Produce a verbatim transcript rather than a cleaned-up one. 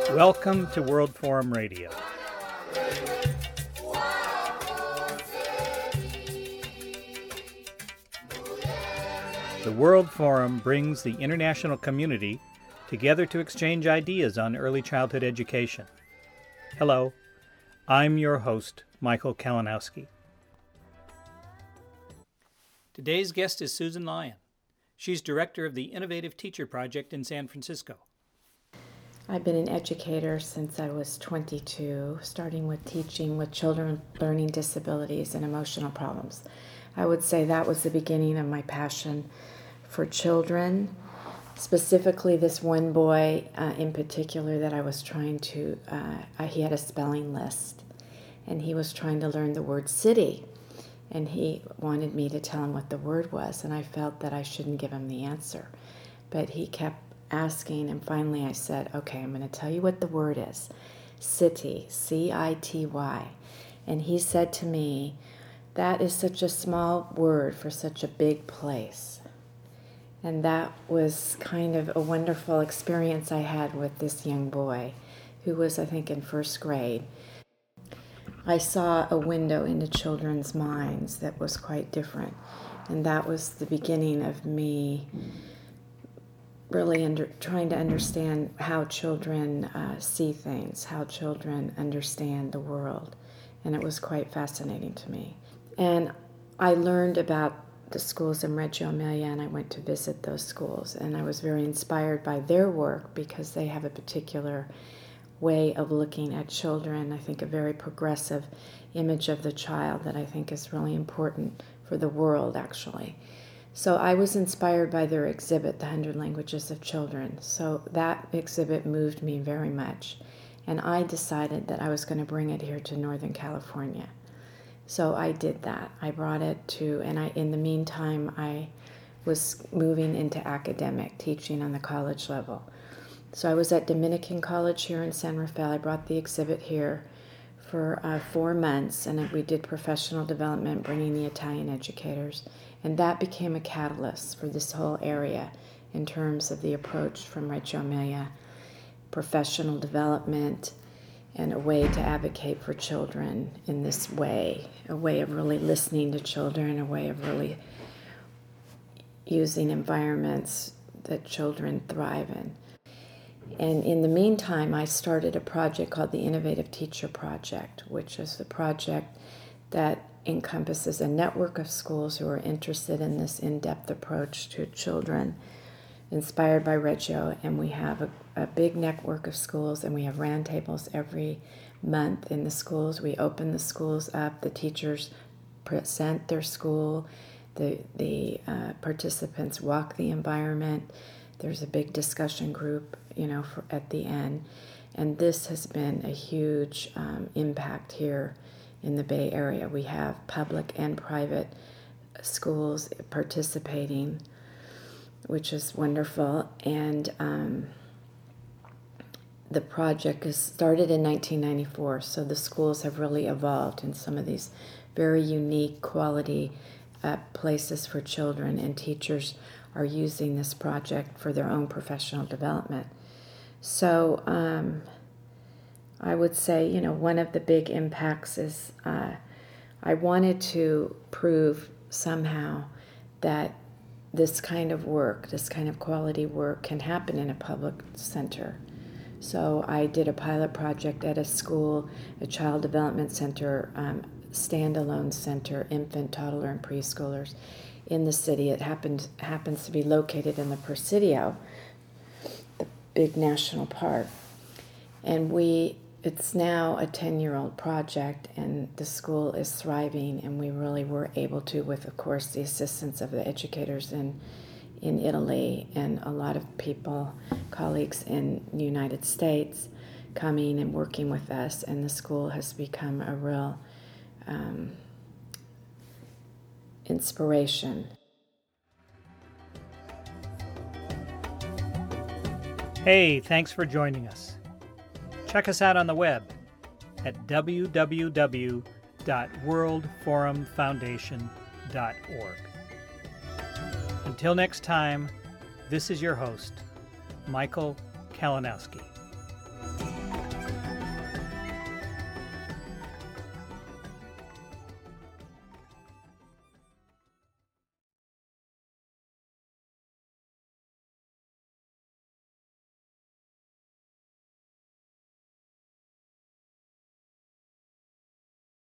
Welcome to World Forum Radio. The World Forum brings the international community together to exchange ideas on early childhood education. Hello, I'm your host, Michael Kalinowski. Today's guest is Susan Lyon. She's director of the Innovative Teacher Project in San Francisco. I've been an educator since I was twenty-two, starting with teaching with children with learning disabilities and emotional problems. I would say that was the beginning of my passion for children, specifically this one boy uh, in particular that I was trying to, uh, he had a spelling list, and he was trying to learn the word city, and he wanted me to tell him what the word was, and I felt that I shouldn't give him the answer, but he kept asking, and finally I said, okay, I'm going to tell you what the word is. City, C I T Y. And he said to me, that is such a small word for such a big place. And that was kind of a wonderful experience I had with this young boy, who was, I think, in first grade. I saw a window into children's minds that was quite different. And that was the beginning of me really under, trying to understand how children uh, see things, how children understand the world. And it was quite fascinating to me. And I learned about the schools in Reggio Emilia, and I went to visit those schools. And I was very inspired by their work because they have a particular way of looking at children, I think a very progressive image of the child that I think is really important for the world, actually. So I was inspired by their exhibit, The Hundred Languages of Children. So that exhibit moved me very much. And I decided that I was going to bring it here to Northern California. So I did that. I brought it to, and I, in the meantime, I was moving into academic teaching on the college level. So I was at Dominican College here in San Rafael. I brought the exhibit here for uh, four months, and we did professional development, bringing the Italian educators. And that became a catalyst for this whole area in terms of the approach from Reggio Emilia, professional development, and a way to advocate for children in this way, a way of really listening to children, a way of really using environments that children thrive in. And in the meantime, I started a project called the Innovative Teacher Project, which is a project that encompasses a network of schools who are interested in this in-depth approach to children, inspired by Reggio. And we have a, a big network of schools, and we have roundtables every month in the schools. We open the schools up, the teachers present their school, the, the uh, participants walk the environment. There's a big discussion group, you know, for, at the end. And this has been a huge um, impact here in the Bay Area. We have public and private schools participating, which is wonderful. And um, the project is started in nineteen ninety-four, so the schools have really evolved in some of these very unique quality uh, places for children, and teachers are using this project for their own professional development. So um, I would say, you know, one of the big impacts is uh, I wanted to prove somehow that this kind of work, this kind of quality work can happen in a public center. So I did a pilot project at a school, a child development center, um, standalone center, infant, toddler, and preschoolers in the city. It happened happens to be located in the Presidio, the big national park. And we it's now a ten-year-old project, and the school is thriving, and we really were able to, with, of course, the assistance of the educators in in Italy and a lot of people, colleagues in the United States, coming and working with us, and the school has become a real um, inspiration. Hey, thanks for joining us. Check us out on the web at w w w dot world forum foundation dot org. Until next time, this is your host, Michael Kalinowski.